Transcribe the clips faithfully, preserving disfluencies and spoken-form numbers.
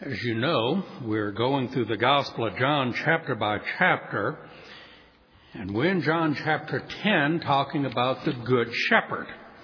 As you know, we're going through the Gospel of John chapter by chapter, and we're in John chapter ten talking about the Good Shepherd.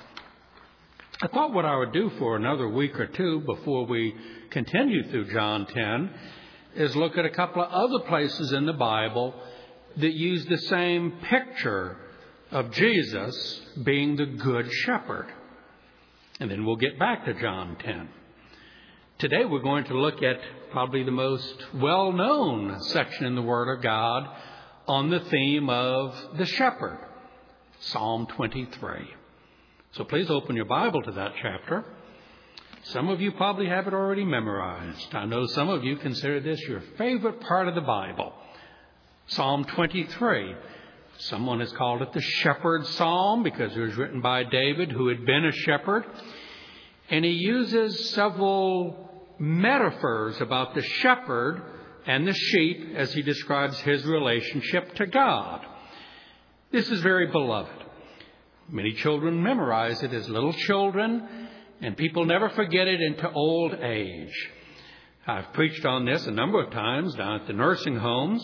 I thought what I would do for another week or two before we continue through John ten is look at a couple of other places in the Bible that use the same picture of Jesus being the Good Shepherd. And then we'll get back to John ten. Today we're going to look at probably the most well-known section in the Word of God on the theme of the shepherd, Psalm twenty-three. So please open your Bible to that chapter. Some of you probably have it already memorized. I know some of you consider this your favorite part of the Bible, Psalm twenty-three. Someone has called it the Shepherd's Psalm because it was written by David, who had been a shepherd. And he uses several metaphors about the shepherd and the sheep as he describes his relationship to God. This is very beloved. Many children memorize it as little children, and people never forget it into old age. I've preached on this a number of times down at the nursing homes.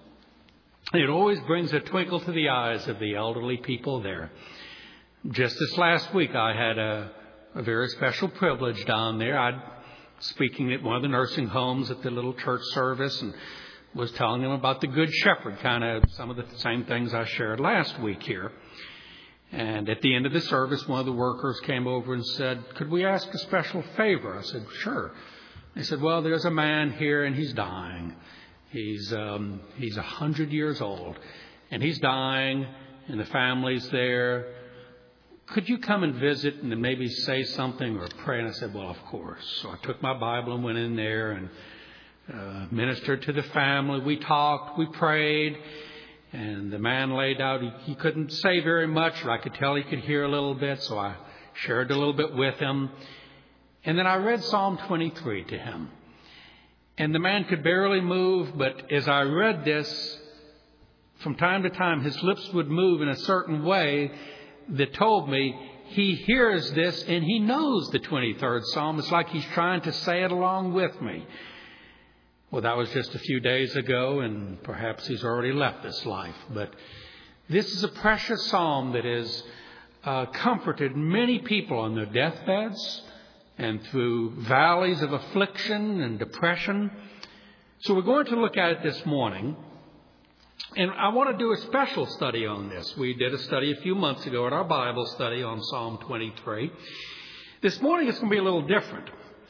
It always brings a twinkle to the eyes of the elderly people there. Just this last week, I had a, a very special privilege down there. I'd speaking at one of the nursing homes at the little church service and was telling them about the Good Shepherd, kind of some of the same things I shared last week here. And at the end of the service, one of the workers came over and said, "Could we ask a special favor?" I said, "Sure." They said, "Well, there's a man here and he's dying. He's um, he's a hundred years old and he's dying and the family's there. Could you come and visit and maybe say something or pray?" And I said, "Well, of course." So I took my Bible and went in there and uh, ministered to the family. We talked, we prayed, and the man laid out. He, he couldn't say very much, but I could tell he could hear a little bit, so I shared a little bit with him. And then I read Psalm twenty-three to him. And the man could barely move, but as I read this, from time to time his lips would move in a certain way that told me he hears this and he knows the twenty-third Psalm. It's like he's trying to say it along with me. Well, that was just a few days ago, and perhaps he's already left this life. But this is a precious psalm that has uh, comforted many people on their deathbeds and through valleys of affliction and depression. So we're going to look at it this morning. And I want to do a special study on this. We did a study a few months ago at our Bible study on Psalm twenty-three. This morning it's going to be a little different.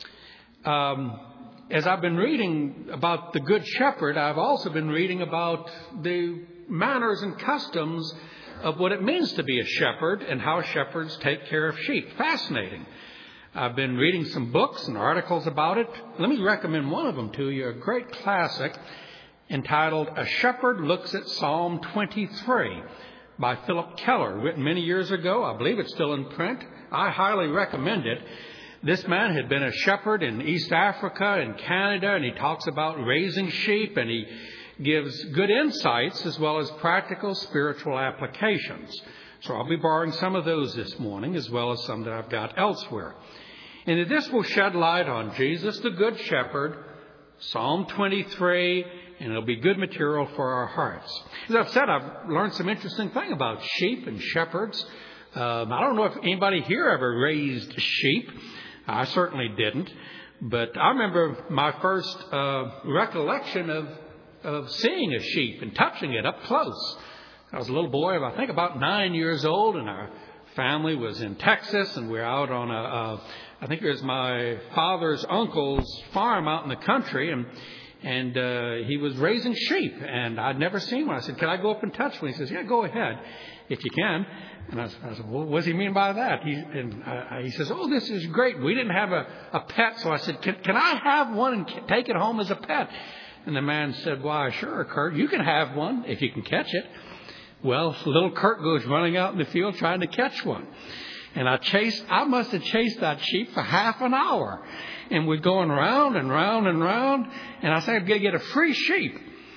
Um, as I've been reading about the Good Shepherd, I've also been reading about the manners and customs of what it means to be a shepherd and how shepherds take care of sheep. Fascinating. I've been reading some books and articles about it. Let me recommend one of them to you, a great classic entitled A Shepherd Looks at Psalm twenty-three by Philip Keller, written many years ago. I believe it's still in print. I highly recommend it. This man had been a shepherd in East Africa and Canada, and he talks about raising sheep, and he gives good insights as well as practical spiritual applications. So I'll be borrowing some of those this morning as well as some that I've got elsewhere. And this will shed light on Jesus, the Good Shepherd, Psalm twenty-three, and it'll be good material for our hearts. As I've said, I've learned some interesting thing about sheep and shepherds. Um, I don't know if anybody here ever raised sheep. I certainly didn't. But I remember my first uh, recollection of, of seeing a sheep and touching it up close. I was a little boy, I think about nine years old, and our family was in Texas, and we were out on a, a I think it was my father's uncle's farm out in the country, and And uh, he was raising sheep, and I'd never seen one. I said, "Can I go up and touch one?" He says, "Yeah, go ahead, if you can." And I, I said, "Well, what does he mean by that?" He, and I, he says, "Oh, this is great. We didn't have a, a pet." So I said, can, can I have one and take it home as a pet? And the man said, "Why, sure, Kurt, you can have one if you can catch it." Well, little Kurt goes running out in the field trying to catch one. And I chased, I must have chased that sheep for half an hour. And we're going round and round and round. And I said, "I'm going to get a free sheep."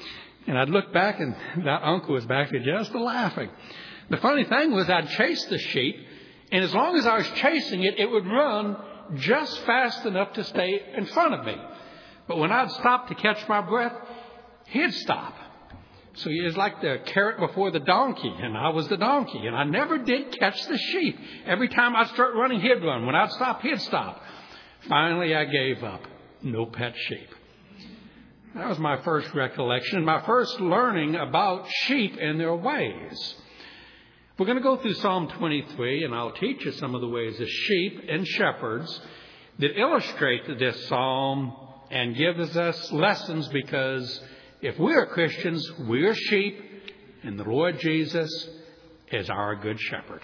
And I'd look back, and that uncle was back there just laughing. The funny thing was I'd chase the sheep, and as long as I was chasing it, it would run just fast enough to stay in front of me. But when I'd stop to catch my breath, he'd stop. So he was like the carrot before the donkey, and I was the donkey. And I never did catch the sheep. Every time I'd start running, he'd run. When I'd stop, he'd stop. Finally, I gave up. No pet sheep. That was my first recollection, my first learning about sheep and their ways. We're going to go through Psalm twenty-three, and I'll teach you some of the ways of sheep and shepherds that illustrate this psalm and gives us lessons, because if we are Christians, we are sheep, and the Lord Jesus is our good shepherd.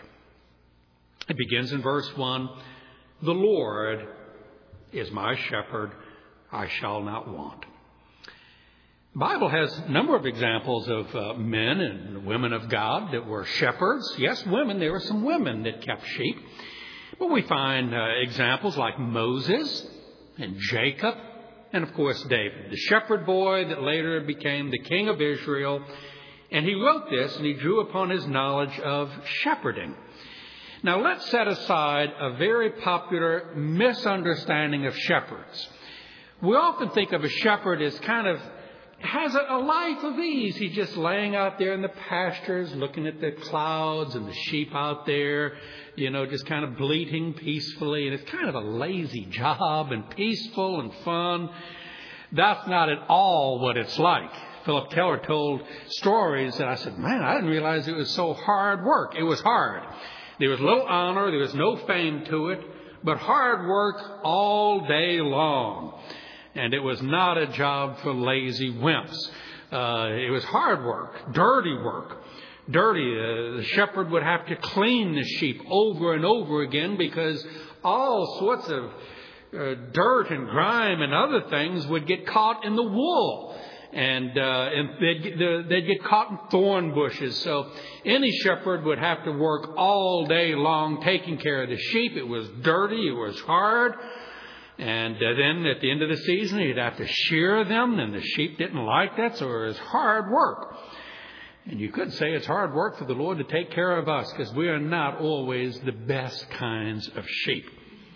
It begins in verse one. The Lord is my shepherd, I shall not want. The Bible has a number of examples of uh, men and women of God that were shepherds. Yes, women. There were some women that kept sheep. But we find uh, examples like Moses and Jacob and, of course, David, the shepherd boy that later became the king of Israel. And he wrote this, and he drew upon his knowledge of shepherding. Now, let's set aside a very popular misunderstanding of shepherds. We often think of a shepherd as kind of has a, a life of ease. He's just laying out there in the pastures, looking at the clouds and the sheep out there, you know, just kind of bleating peacefully. And it's kind of a lazy job and peaceful and fun. That's not at all what it's like. Philip Keller told stories that I said, man, I didn't realize it was so hard work. It was hard. There was little honor. There was no fame to it, but hard work all day long. And it was not a job for lazy wimps. Uh, it was hard work, dirty work. Dirty. Uh, the shepherd would have to clean the sheep over and over again, because all sorts of uh, dirt and grime and other things would get caught in the wool. And, uh, and they'd, the, they'd get caught in thorn bushes. So any shepherd would have to work all day long taking care of the sheep. It was dirty. It was hard. And uh, then at the end of the season, he'd have to shear them, and the sheep didn't like that, so it was hard work. And you could say it's hard work for the Lord to take care of us, because we are not always the best kinds of sheep.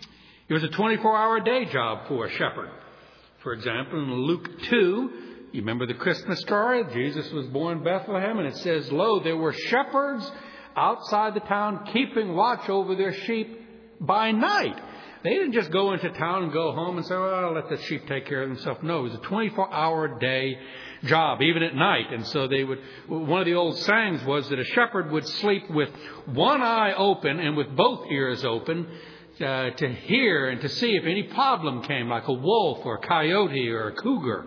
It was a twenty-four hour day job for a shepherd. For example, in Luke two, you remember the Christmas story? Jesus was born in Bethlehem, and it says, lo, there were shepherds outside the town keeping watch over their sheep by night. They didn't just go into town and go home and say, well, I'll let the sheep take care of themselves. No, it was a twenty-four hour day job, even at night. And so they would, one of the old sayings was that a shepherd would sleep with one eye open and with both ears open uh, to hear and to see if any problem came, like a wolf or a coyote or a cougar.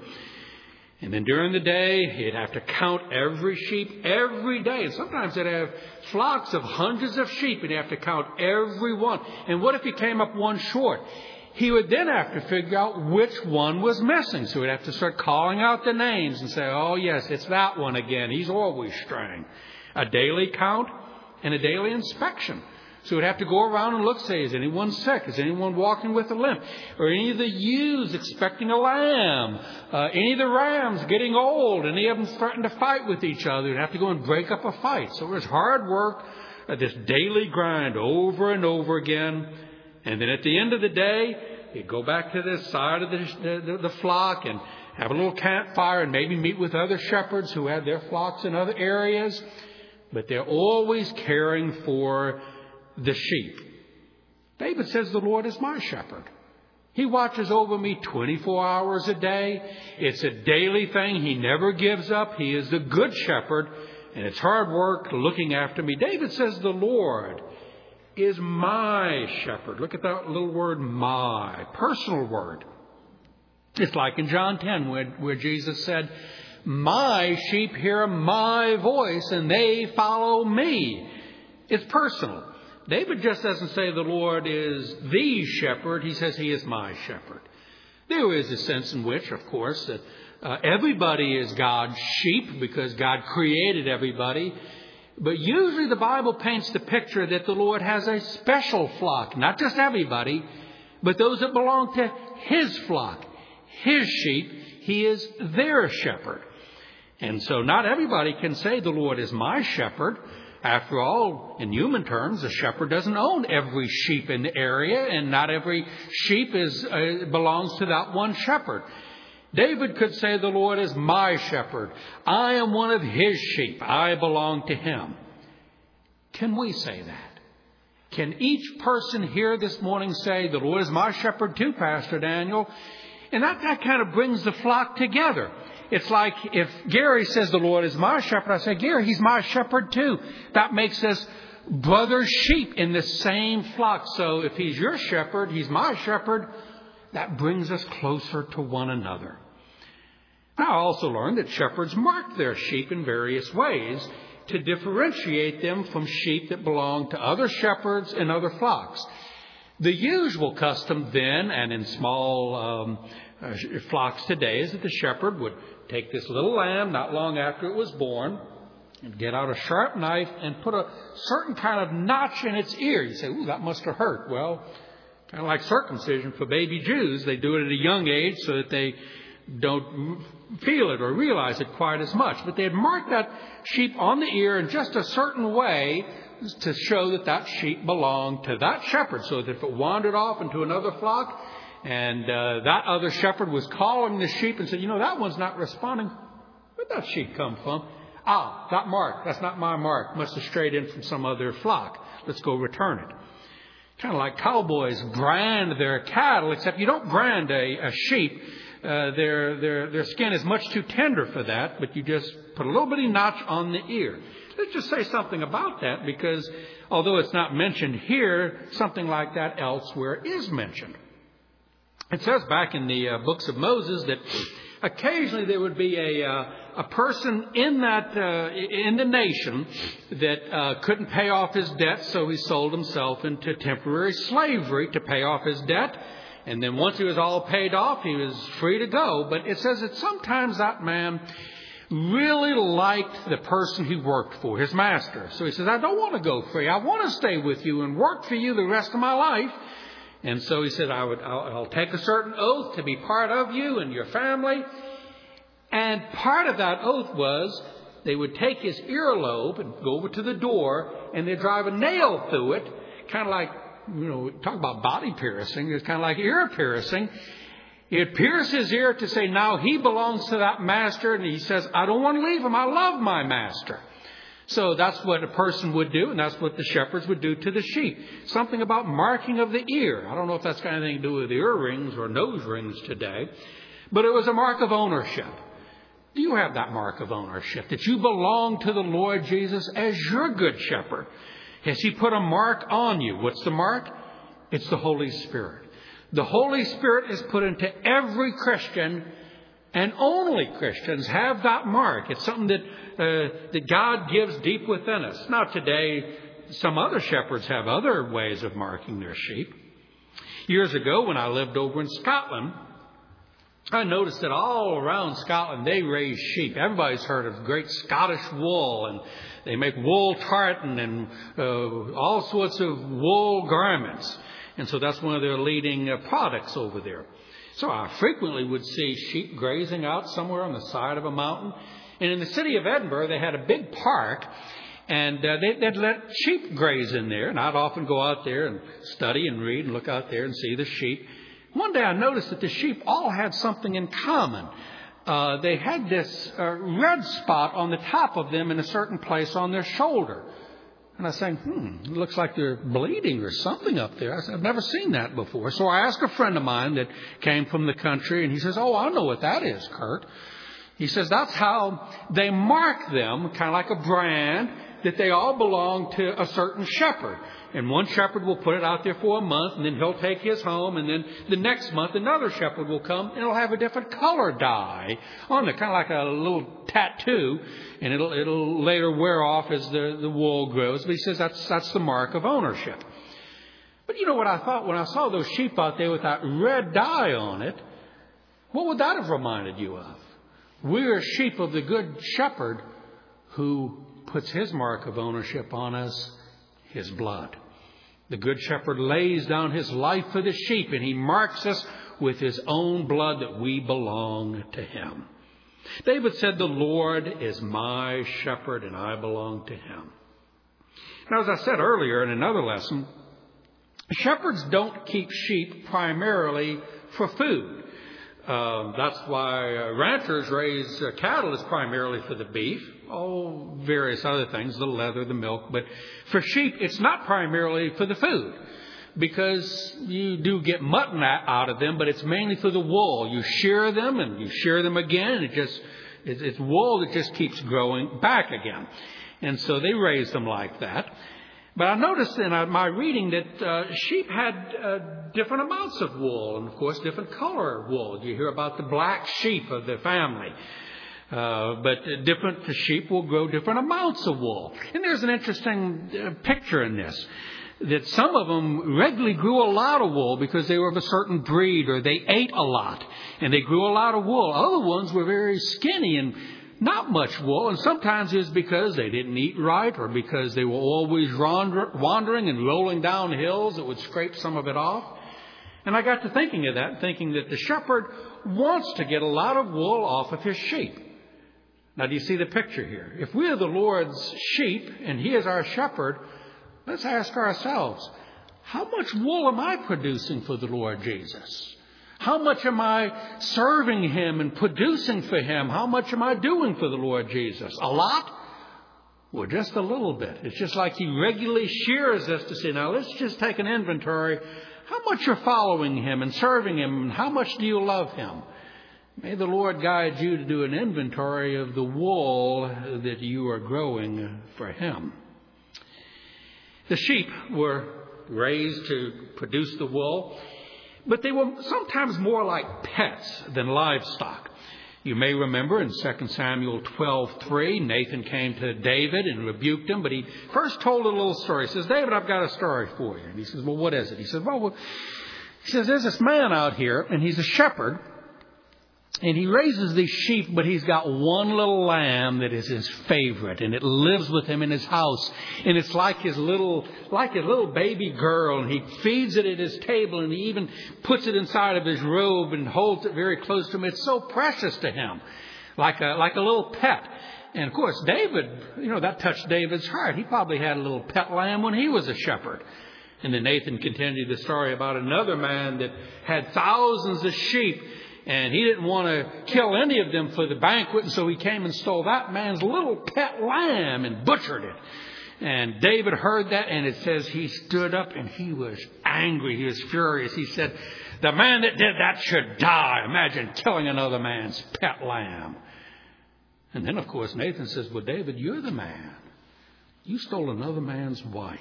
And then during the day, he'd have to count every sheep every day. And sometimes they'd have flocks of hundreds of sheep, and he'd have to count every one. And what if he came up one short? He would then have to figure out which one was missing. So he'd have to start calling out the names and say, oh, yes, it's that one again. He's always straying. A daily count and a daily inspection. So we'd have to go around and look, say, is anyone sick? Is anyone walking with a limp? Or any of the ewes expecting a lamb? Uh, any of the rams getting old? Any of them starting to fight with each other? We'd have to go and break up a fight. So it was hard work, uh, this daily grind over and over again. And then at the end of the day, you'd go back to the side of the, the, the flock and have a little campfire and maybe meet with other shepherds who had their flocks in other areas. But they're always caring for the sheep. David says, the Lord is my shepherd. He watches over me twenty-four hours a day. It's a daily thing. He never gives up. He is the good shepherd, and it's hard work looking after me. David says, the Lord is my shepherd. Look at that little word, my, personal word. It's like in John ten, where, where Jesus said, my sheep hear my voice, and they follow me. It's personal. David just doesn't say the Lord is the shepherd. He says he is my shepherd. There is a sense in which, of course, that uh, everybody is God's sheep because God created everybody. But usually the Bible paints the picture that the Lord has a special flock, not just everybody, but those that belong to his flock, his sheep. He is their shepherd. And so not everybody can say the Lord is my shepherd. After all, in human terms, a shepherd doesn't own every sheep in the area, and not every sheep is uh, belongs to that one shepherd. David could say, the Lord is my shepherd. I am one of his sheep. I belong to him. Can we say that? Can each person here this morning say, the Lord is my shepherd too, Pastor Daniel? And that, that kind of brings the flock together. It's like if Gary says the Lord is my shepherd, I say, Gary, he's my shepherd too. That makes us brother sheep in the same flock. So if he's your shepherd, he's my shepherd. That brings us closer to one another. Now, I also learned that shepherds mark their sheep in various ways to differentiate them from sheep that belong to other shepherds and other flocks. The usual custom then, and in small um, uh, flocks today, is that the shepherd would take this little lamb not long after it was born and get out a sharp knife and put a certain kind of notch in its ear. You say, ooh, that must have hurt. Well, kind of like circumcision for baby Jews. They do it at a young age so that they don't feel it or realize it quite as much. But they'd mark that sheep on the ear in just a certain way to show that that sheep belonged to that shepherd, so that if it wandered off into another flock and uh, that other shepherd was calling the sheep and said, you know, that one's not responding. Where'd that sheep come from? Ah, that mark. That's not my mark. Must have strayed in from some other flock. Let's go return it. Kind of like cowboys brand their cattle, except you don't brand a, a sheep. Uh, their their their skin is much too tender for that, but you just put a little bitty notch on the ear. Let's just say something about that, because although it's not mentioned here, something like that elsewhere is mentioned. It says back in the uh, books of Moses that occasionally there would be a uh, a person in that uh, in the nation that uh, couldn't pay off his debt, so he sold himself into temporary slavery to pay off his debt. And then once he was all paid off, he was free to go. But it says that sometimes that man really liked the person he worked for, his master. So he says, I don't want to go free. I want to stay with you and work for you the rest of my life. And so he said, I would, I'll, I'll take a certain oath to be part of you and your family. And part of that oath was they would take his earlobe and go over to the door and they'd drive a nail through it, kind of like, you know, talk about body piercing. It's kind of like ear piercing. It pierces his ear to say now he belongs to that master. And he says, I don't want to leave him. I love my master. So that's what a person would do. And that's what the shepherds would do to the sheep. Something about marking of the ear. I don't know if that's got anything to do with earrings or nose rings today. But it was a mark of ownership. Do you have that mark of ownership? That you belong to the Lord Jesus as your good shepherd? Has he put a mark on you? What's the mark? It's the Holy Spirit. The Holy Spirit is put into every Christian, and only Christians have that mark. It's something that uh, that God gives deep within us. Now today, some other shepherds have other ways of marking their sheep. Years ago, when I lived over in Scotland, I noticed that all around Scotland they raise sheep. Everybody's heard of great Scottish wool, and they make wool tartan and uh, all sorts of wool garments. And so that's one of their leading uh, products over there. So I frequently would see sheep grazing out somewhere on the side of a mountain. And in the city of Edinburgh, they had a big park, and uh, they, they'd let sheep graze in there. And I'd often go out there and study and read and look out there and see the sheep. One day I noticed that the sheep all had something in common. Uh, they had this uh, red spot on the top of them in a certain place on their shoulder. And I was saying, hmm, it looks like they're bleeding or something up there. I said, I've never seen that before. So I asked a friend of mine that came from the country, and he says, oh, I know what that is, Kurt. He says, that's how they mark them, kind of like a brand, that they all belong to a certain shepherd. And one shepherd will put it out there for a month, and then he'll take his home, and then the next month another shepherd will come, and it'll have a different color dye on it, kind of like a little tattoo, and it'll it'll later wear off as the, the wool grows. But he says that's that's the mark of ownership. But you know what I thought when I saw those sheep out there with that red dye on it? What would that have reminded you of? We're sheep of the good shepherd who puts his mark of ownership on us, his blood. The good shepherd lays down his life for the sheep, and he marks us with his own blood that we belong to him. David said, the Lord is my shepherd and I belong to him. Now, as I said earlier in another lesson, shepherds don't keep sheep primarily for food. Um, that's why uh, ranchers raise uh, cattle is primarily for the beef. Oh, various other things, the leather, the milk. But for sheep, it's not primarily for the food, because you do get mutton out of them, but it's mainly for the wool. You shear them and you shear them again, and it just it's, it's wool that just keeps growing back again. And so they raise them like that. But I noticed in my reading that uh, sheep had uh, different amounts of wool, and of course different color wool. You hear about the black sheep of the family. Uh, but different sheep will grow different amounts of wool. And there's an interesting uh, picture in this, that some of them regularly grew a lot of wool because they were of a certain breed, or they ate a lot and they grew a lot of wool. Other ones were very skinny and not much wool, and sometimes it's because they didn't eat right, or because they were always wander, wandering and rolling down hills that would scrape some of it off. And I got to thinking of that, thinking that the shepherd wants to get a lot of wool off of his sheep. Now, do you see the picture here? If we are the Lord's sheep and He is our shepherd, let's ask ourselves, how much wool am I producing for the Lord Jesus? How much am I serving Him and producing for Him? How much am I doing for the Lord Jesus? A lot? Well, just a little bit. It's just like He regularly shears us to say, now let's just take an inventory. How much you're following Him and serving Him, and how much do you love Him? May the Lord guide you to do an inventory of the wool that you are growing for Him. The sheep were raised to produce the wool, but they were sometimes more like pets than livestock. You may remember in Second Samuel twelve three, Nathan came to David and rebuked him, but he first told a little story. He says, David, I've got a story for you. And he says, well, what is it? He says, well, well he says, there's this man out here, and he's a shepherd, and he raises these sheep, but he's got one little lamb that is his favorite, and it lives with him in his house. And it's like his little, like his little baby girl, and he feeds it at his table, and he even puts it inside of his robe and holds it very close to him. It's so precious to him, like a, like a little pet. And of course, David, you know, that touched David's heart. He probably had a little pet lamb when he was a shepherd. And then Nathan continued the story about another man that had thousands of sheep, and he didn't want to kill any of them for the banquet, and so he came and stole that man's little pet lamb and butchered it. And David heard that, and it says he stood up and he was angry. He was furious. He said, the man that did that should die. Imagine killing another man's pet lamb. And then, of course, Nathan says, well, David, you're the man. You stole another man's wife.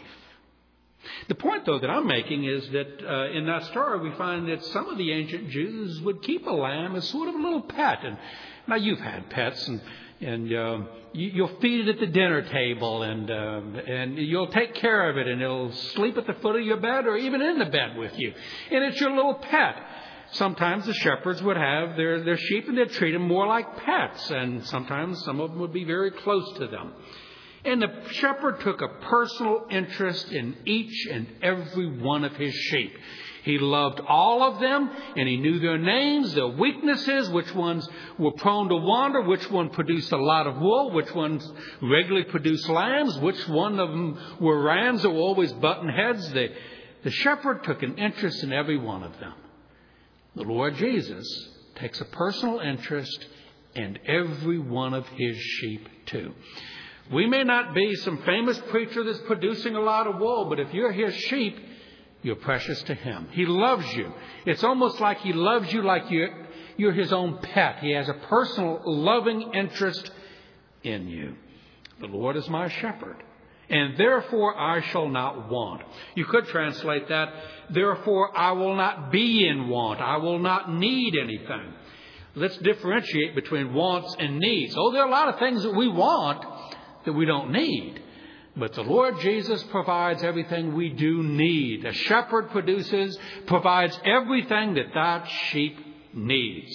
The point, though, that I'm making is that uh, in that story we find that some of the ancient Jews would keep a lamb as sort of a little pet. And now you've had pets, and and uh, you, you'll feed it at the dinner table, and uh, and you'll take care of it, and it'll sleep at the foot of your bed or even in the bed with you. And it's your little pet. Sometimes the shepherds would have their, their sheep, and they'd treat them more like pets, and sometimes some of them would be very close to them. And the shepherd took a personal interest in each and every one of his sheep. He loved all of them, and he knew their names, their weaknesses, which ones were prone to wander, which one produced a lot of wool, which ones regularly produced lambs, which one of them were rams that were always button heads. The, the shepherd took an interest in every one of them. The Lord Jesus takes a personal interest in every one of his sheep too. We may not be some famous preacher that's producing a lot of wool, but if you're his sheep, you're precious to him. He loves you. It's almost like he loves you like you're, you're his own pet. He has a personal loving interest in you. The Lord is my shepherd, and therefore I shall not want. You could translate that, therefore I will not be in want. I will not need anything. Let's differentiate between wants and needs. Oh, there are a lot of things that we want that we don't need. But the Lord Jesus provides everything we do need. A shepherd produces, provides everything that that sheep needs.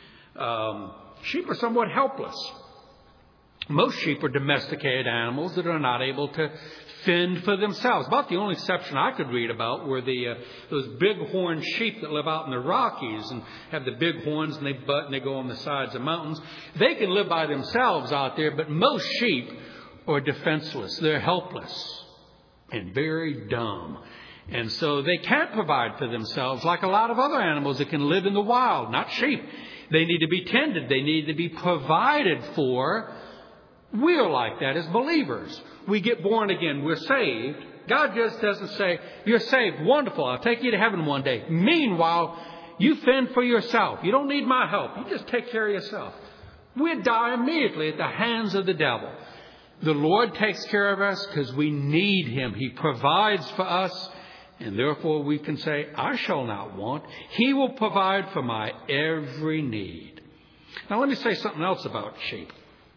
Um, sheep are somewhat helpless. Most sheep are domesticated animals that are not able to fend for themselves. About the only exception I could read about were the uh, those big-horned sheep that live out in the Rockies and have the big horns, and they butt and they go on the sides of mountains. They can live by themselves out there, but most sheep are defenseless. They're helpless and very dumb. And so they can't provide for themselves like a lot of other animals that can live in the wild, not sheep. They need to be tended. They need to be provided for. We're like that as believers. We get born again. We're saved. God just doesn't say, you're saved. Wonderful. I'll take you to heaven one day. Meanwhile, you fend for yourself. You don't need my help. You just take care of yourself. We'd die immediately at the hands of the devil. The Lord takes care of us because we need Him. He provides for us. And therefore we can say, I shall not want. He will provide for my every need. Now let me say something else about sheep.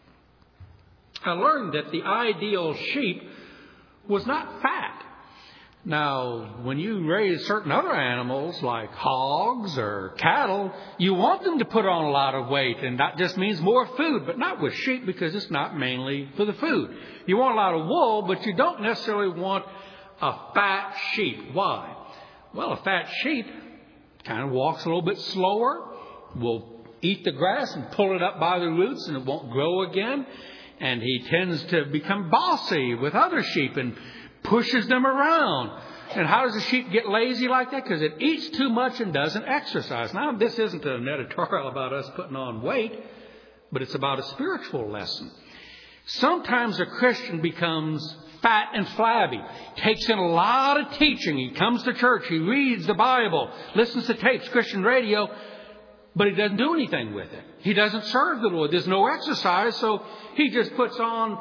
I learned that the ideal sheep was not fat. Now, when you raise certain other animals like hogs or cattle, you want them to put on a lot of weight, and that just means more food, but not with sheep because it's not mainly for the food. You want a lot of wool, but you don't necessarily want a fat sheep. Why? Well, a fat sheep kind of walks a little bit slower, will eat the grass and pull it up by the roots, and it won't grow again. And he tends to become bossy with other sheep and pushes them around. And how does a sheep get lazy like that? Because it eats too much and doesn't exercise. Now, this isn't an editorial about us putting on weight, but it's about a spiritual lesson. Sometimes a Christian becomes fat and flabby, takes in a lot of teaching. He comes to church, he reads the Bible, listens to tapes, Christian radio, but he doesn't do anything with it. He doesn't serve the Lord. There's no exercise, so he just puts on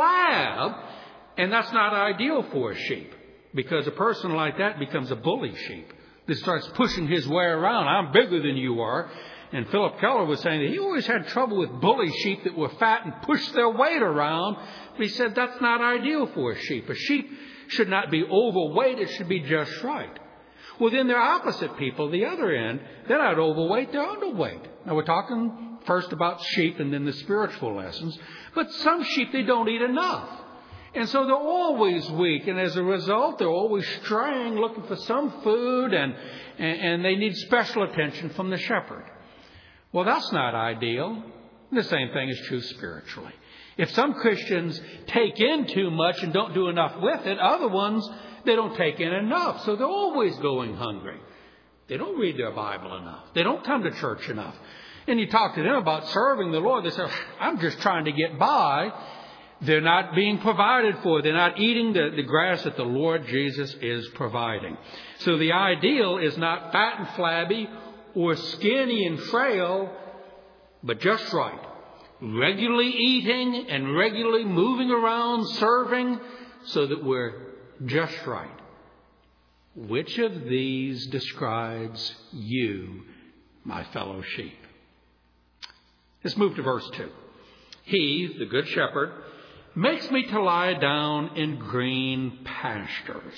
flab, and that's not ideal for a sheep, because a person like that becomes a bully sheep that starts pushing his way around. I'm bigger than you are. And Philip Keller was saying that he always had trouble with bully sheep that were fat and pushed their weight around. But he said that's not ideal for a sheep. A sheep should not be overweight. It should be just right. Well, then they're opposite people. The other end, they're not overweight. They're underweight. Now, we're talking first about sheep and then the spiritual lessons. But some sheep, they don't eat enough. And so they're always weak. And as a result, they're always straying, looking for some food. And, and, and they need special attention from the shepherd. Well, that's not ideal. The same thing is true spiritually. If some Christians take in too much and don't do enough with it, other ones, they don't take in enough. So they're always going hungry. They don't read their Bible enough. They don't come to church enough. And you talk to them about serving the Lord. They say, I'm just trying to get by. They're not being provided for. They're not eating the, the grass that the Lord Jesus is providing. So the ideal is not fat and flabby or skinny and frail, but just right. Regularly eating and regularly moving around, serving, so that we're just right. Which of these describes you, my fellow sheep? Let's move to verse two. He, the good shepherd, makes me to lie down in green pastures.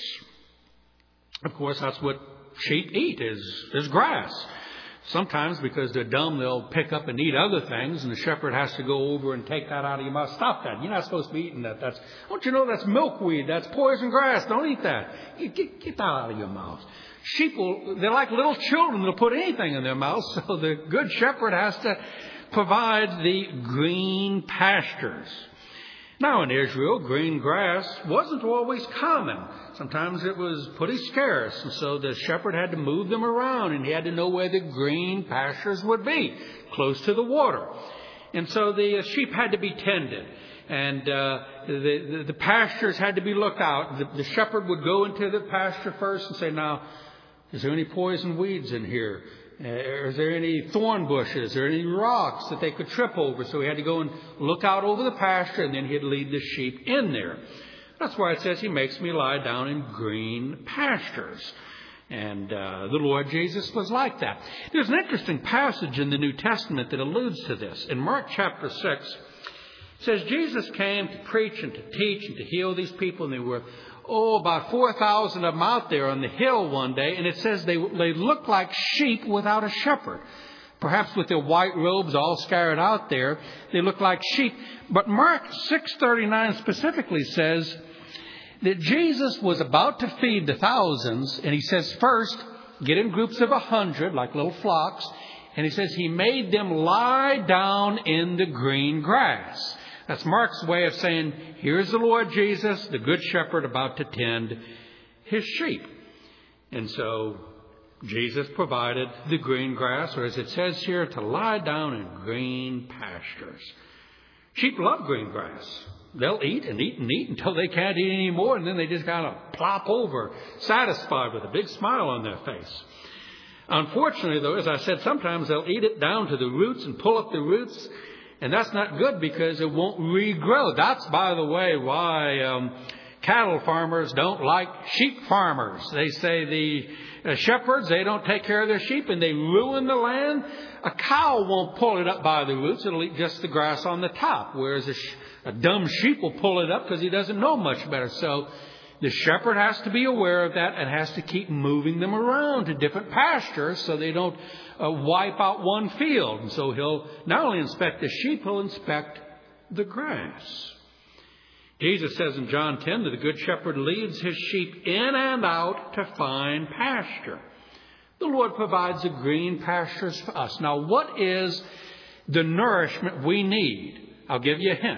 Of course, that's what sheep eat, is, is grass. Sometimes, because they're dumb, they'll pick up and eat other things, and the shepherd has to go over and take that out of your mouth. Stop that. You're not supposed to be eating that. That's, don't you know that's milkweed? That's poison grass. Don't eat that. Get, get, get that out of your mouth. Sheep, will, they're like little children. They'll put anything in their mouth, so the good shepherd has to provide the green pastures. Now in Israel, green grass wasn't always common. Sometimes it was pretty scarce, and so the shepherd had to move them around, and he had to know where the green pastures would be, close to the water. And so the sheep had to be tended, and uh, the, the, the pastures had to be looked out. The, the shepherd would go into the pasture first and say, now, is there any poison weeds in here? Uh, is there any thorn bushes? Is there any rocks that they could trip over? So he had to go and look out over the pasture, and then he'd lead the sheep in there. That's why it says he makes me lie down in green pastures. And uh, the Lord Jesus was like that. There's an interesting passage in the New Testament that alludes to this. In Mark chapter six, it says Jesus came to preach and to teach and to heal these people, and they were Oh, about four thousand of them out there on the hill one day. And it says they, they looked like sheep without a shepherd. Perhaps with their white robes all scattered out there, they looked like sheep. But Mark six thirty-nine specifically says that Jesus was about to feed the thousands. And he says, first, get in groups of a hundred, like little flocks. And he says he made them lie down in the green grass. That's Mark's way of saying, here's the Lord Jesus, the good shepherd, about to tend his sheep. And so Jesus provided the green grass, or as it says here, to lie down in green pastures. Sheep love green grass. They'll eat and eat and eat until they can't eat anymore, and then they just kind of plop over, satisfied with a big smile on their face. Unfortunately, though, as I said, sometimes they'll eat it down to the roots and pull up the roots, and that's not good because it won't regrow. That's, by the way, why um, cattle farmers don't like sheep farmers. They say the uh, shepherds, they don't take care of their sheep and they ruin the land. A cow won't pull it up by the roots. It'll eat just the grass on the top, whereas a, sh- a dumb sheep will pull it up because he doesn't know much better. So the shepherd has to be aware of that and has to keep moving them around to different pastures so they don't uh, wipe out one field. And so he'll not only inspect the sheep, he'll inspect the grass. Jesus says in John ten that the good shepherd leads his sheep in and out to find pasture. The Lord provides the green pastures for us. Now, what is the nourishment we need? I'll give you a hint.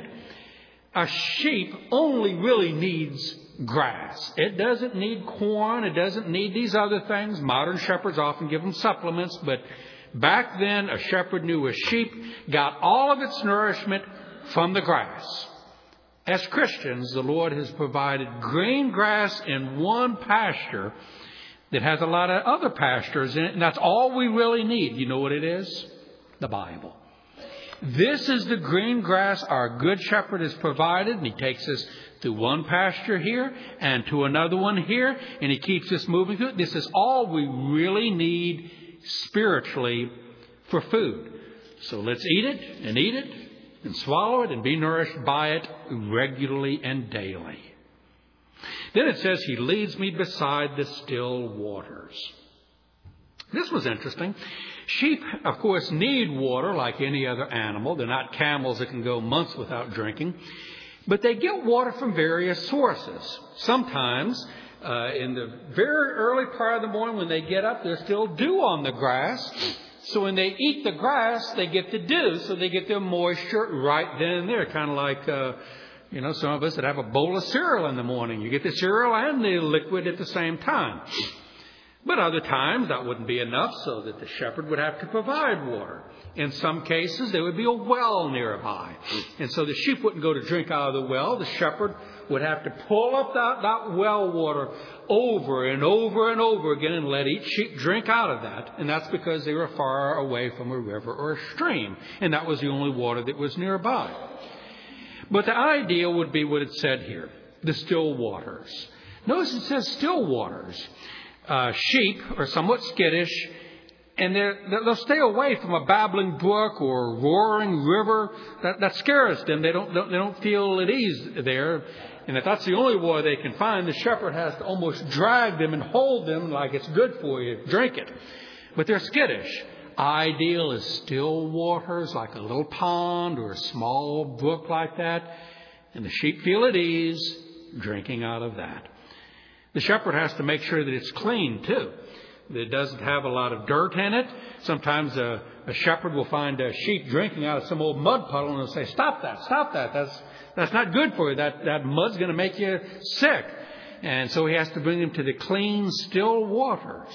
A sheep only really needs grass. It doesn't need corn. It doesn't need these other things. Modern shepherds often give them supplements, but back then a shepherd knew a sheep got all of its nourishment from the grass. As Christians, the Lord has provided green grass in one pasture that has a lot of other pastures in it, and that's all we really need. You know what it is? The Bible. This is the green grass our good shepherd has provided, and he takes us to one pasture here and to another one here, and he keeps us moving through it. This is all we really need spiritually for food. So let's eat it and eat it and swallow it and be nourished by it regularly and daily. Then it says, he leads me beside the still waters. This was interesting. Sheep, of course, need water like any other animal. They're not camels that can go months without drinking. But they get water from various sources. Sometimes uh, in the very early part of the morning when they get up, there's still dew on the grass. So when they eat the grass, they get the dew. So they get their moisture right then and there. Kind of like, uh, you know, some of us that have a bowl of cereal in the morning. You get the cereal and the liquid at the same time. But other times that wouldn't be enough, so that the shepherd would have to provide water. In some cases, there would be a well nearby. And so the sheep wouldn't go to drink out of the well. The shepherd would have to pull up that, that well water over and over and over again and let each sheep drink out of that. And that's because they were far away from a river or a stream. And that was the only water that was nearby. But the idea would be what it said here, the still waters. Notice it says still waters. Uh, sheep are somewhat skittish, and they're, they'll stay away from a babbling brook or roaring river. That, that scares them. They don't, don't they don't feel at ease there. And if that's the only water they can find, the shepherd has to almost drag them and hold them like it's good for you. Drink it. But they're skittish. Ideal is still waters like a little pond or a small brook like that. And the sheep feel at ease drinking out of that. The shepherd has to make sure that it's clean, too. That it doesn't have a lot of dirt in it. Sometimes a, a shepherd will find a sheep drinking out of some old mud puddle and he'll say, stop that, stop that. That's that's not good for you. That, that mud's going to make you sick. And so he has to bring them to the clean, still waters.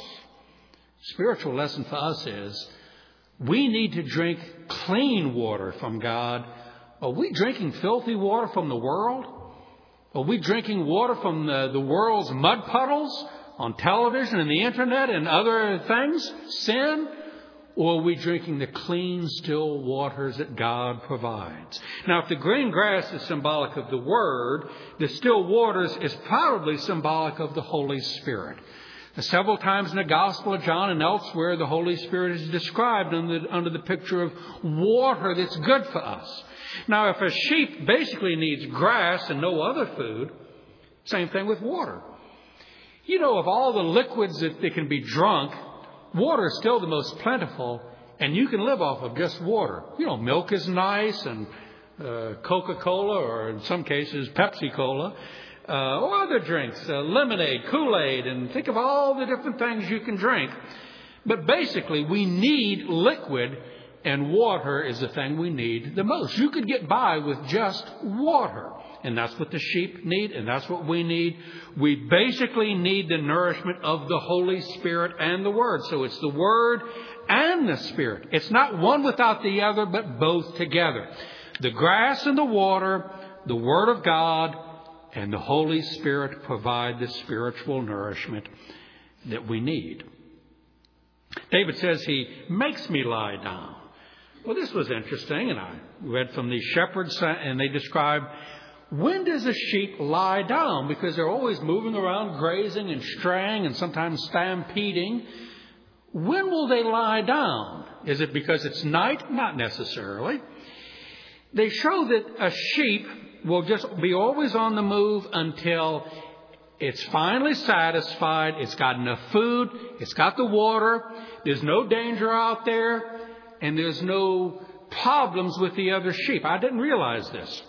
Spiritual lesson for us is we need to drink clean water from God. Are we drinking filthy water from the world? Are we drinking water from the, the world's mud puddles on television and the internet and other things? Sin? Or are we drinking the clean, still waters that God provides? Now, if the green grass is symbolic of the Word, the still waters is probably symbolic of the Holy Spirit. Several times in the Gospel of John and elsewhere, the Holy Spirit is described under, under the picture of water that's good for us. Now, if a sheep basically needs grass and no other food, same thing with water. You know, of all the liquids that, that can be drunk, water is still the most plentiful, and you can live off of just water. You know, milk is nice, and uh, Coca-Cola, or in some cases, Pepsi-Cola, uh, or other drinks, uh, lemonade, Kool-Aid, and think of all the different things you can drink. But basically, we need liquid, and water is the thing we need the most. You could get by with just water. and that's what the sheep need, and that's what we need. We basically need the nourishment of the Holy Spirit and the Word. So it's the Word and the Spirit. It's not one without the other, but both together. The grass and the water, the Word of God, and the Holy Spirit provide the spiritual nourishment that we need. David says he makes me lie down. Well, this was interesting, and I read from these shepherds, and they describe, when does a sheep lie down? Because they're always moving around, grazing and straying, and sometimes stampeding. When will they lie down? Is it because it's night? Not necessarily. They show that a sheep will just be always on the move until it's finally satisfied. It's got enough food. It's got the water. There's no danger out there. And there's no problems with the other sheep. I didn't realize this.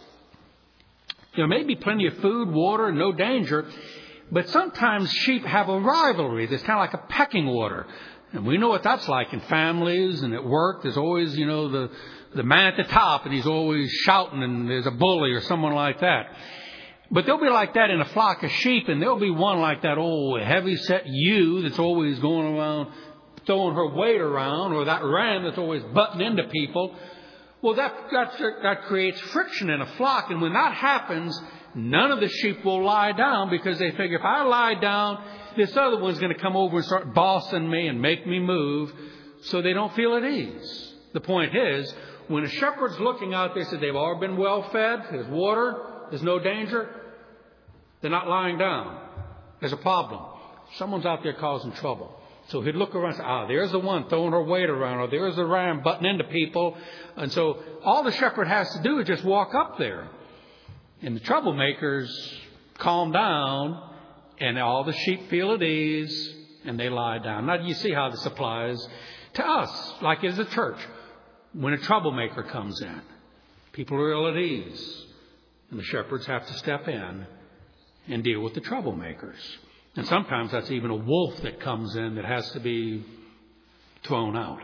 There may be plenty of food, water, no danger. But sometimes sheep have a rivalry. There's kind of like a pecking order. And we know what that's like in families and at work. There's always, you know, the, the man at the top, and he's always shouting, and there's a bully or someone like that. But they'll be like that in a flock of sheep, and there'll be one like that old heavy-set ewe that's always going around throwing her weight around, or that ram that's always butting into people. Well, that, that, that creates friction in a flock, and when that happens, none of the sheep will lie down, because they figure, if I lie down, this other one's going to come over and start bossing me and make me move, so they don't feel at ease. The point is, when a shepherd's looking out there, says they've all been well fed, there's water, there's no danger, they're not lying down. There's a problem. Someone's out there causing trouble. So he'd look around and say, ah, there's the one throwing her weight around, or there's the ram butting into people. And so all the shepherd has to do is just walk up there. And the troublemakers calm down, and all the sheep feel at ease, and they lie down. Now, you see how this applies to us, like as a church. When a troublemaker comes in, people are ill at ease, and the shepherds have to step in and deal with the troublemakers. And sometimes that's even a wolf that comes in that has to be thrown out.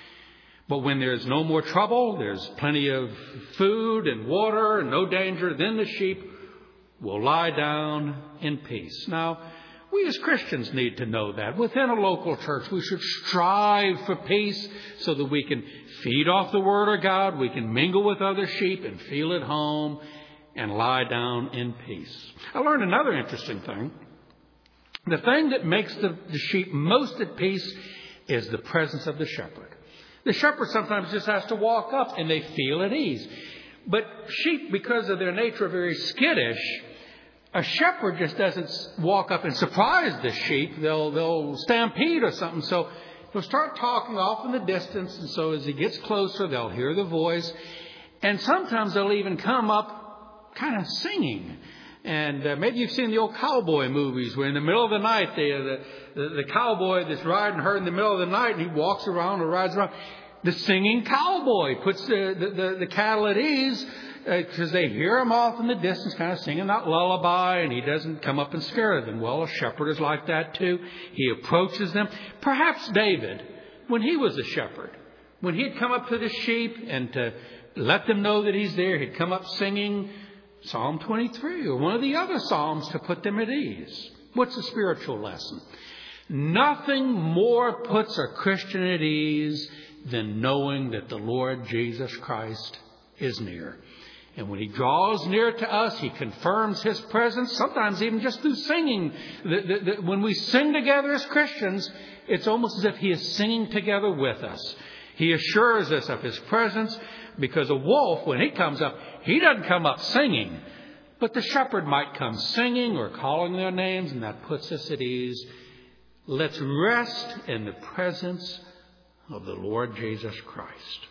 But when there's no more trouble, there's plenty of food and water and no danger, then the sheep will lie down in peace. Now, we as Christians need to know that. Within a local church, we should strive for peace so that we can feed off the Word of God, we can mingle with other sheep and feel at home and lie down in peace. I learned another interesting thing. The thing that makes the, the sheep most at peace is the presence of the shepherd. The shepherd sometimes just has to walk up and they feel at ease. But sheep, because of their nature, are very skittish. A shepherd just doesn't walk up and surprise the sheep. They'll, they'll stampede or something. So he'll start talking off in the distance. And so as he gets closer, they'll hear the voice. And sometimes they'll even come up kind of singing. And uh, maybe you've seen the old cowboy movies where in the middle of the night, they, uh, the, the, the cowboy that's riding herd in the middle of the night, and he walks around or rides around. The singing cowboy puts the, the, the, the cattle at ease because uh, they hear him off in the distance kind of singing that lullaby, and he doesn't come up and scare them. Well, a shepherd is like that too. He approaches them. Perhaps David, when he was a shepherd, when he'd come up to the sheep and to let them know that he's there, he'd come up singing Psalm twenty-three or one of the other Psalms to put them at ease. What's the spiritual lesson? Nothing more puts a Christian at ease than knowing that the Lord Jesus Christ is near. And when He draws near to us, He confirms His presence, sometimes even just through singing. The, the, the, when we sing together as Christians, it's almost as if He is singing together with us. He assures us of His presence, because a wolf, when he comes up, he doesn't come up singing. But the shepherd might come singing or calling their names, and that puts us at ease. Let's rest in the presence of the Lord Jesus Christ.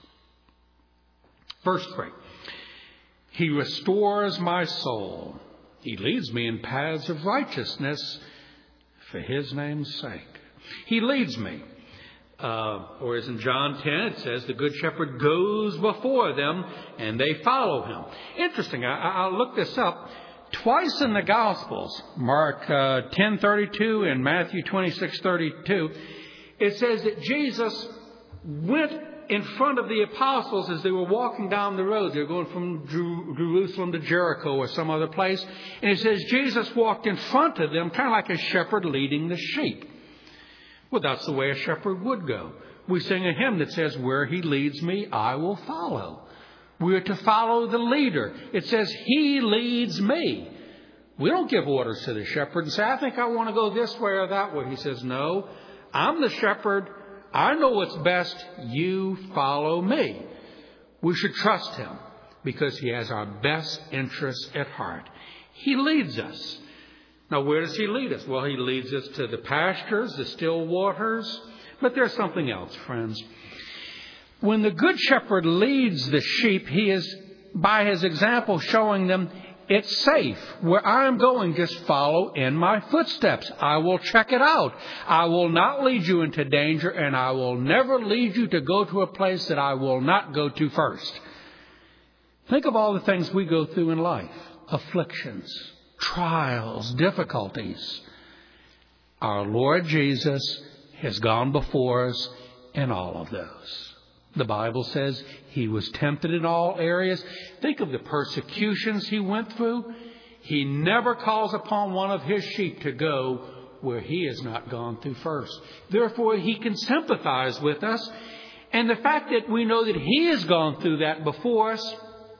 Verse three. He restores my soul. He leads me in paths of righteousness for His name's sake. He leads me. Uh, or as in John ten, it says, the good shepherd goes before them and they follow him. Interesting. I, I'll look this up. Twice in the Gospels, Mark uh, ten thirty-two and Matthew twenty-six thirty-two, it says that Jesus went in front of the apostles as they were walking down the road. They were going from Jerusalem to Jericho or some other place. And it says Jesus walked in front of them, kind of like a shepherd leading the sheep. Well, that's the way a shepherd would go. We sing a hymn that says, where he leads me, I will follow. We're to follow the leader. It says, he leads me. We don't give orders to the shepherd and say, I think I want to go this way or that way. He says, no, I'm the shepherd. I know what's best. You follow me. We should trust him because he has our best interests at heart. He leads us. Now, where does he lead us? Well, he leads us to the pastures, the still waters. But there's something else, friends. When the good shepherd leads the sheep, he is, by his example, showing them it's safe. Where I'm going, just follow in my footsteps. I will check it out. I will not lead you into danger, and I will never lead you to go to a place that I will not go to first. Think of all the things we go through in life. Afflictions, trials, difficulties. Our Lord Jesus has gone before us in all of those. The Bible says he was tempted in all areas. Think of the persecutions he went through. He never calls upon one of his sheep to go where he has not gone through first. Therefore, he can sympathize with us. And the fact that we know that he has gone through that before us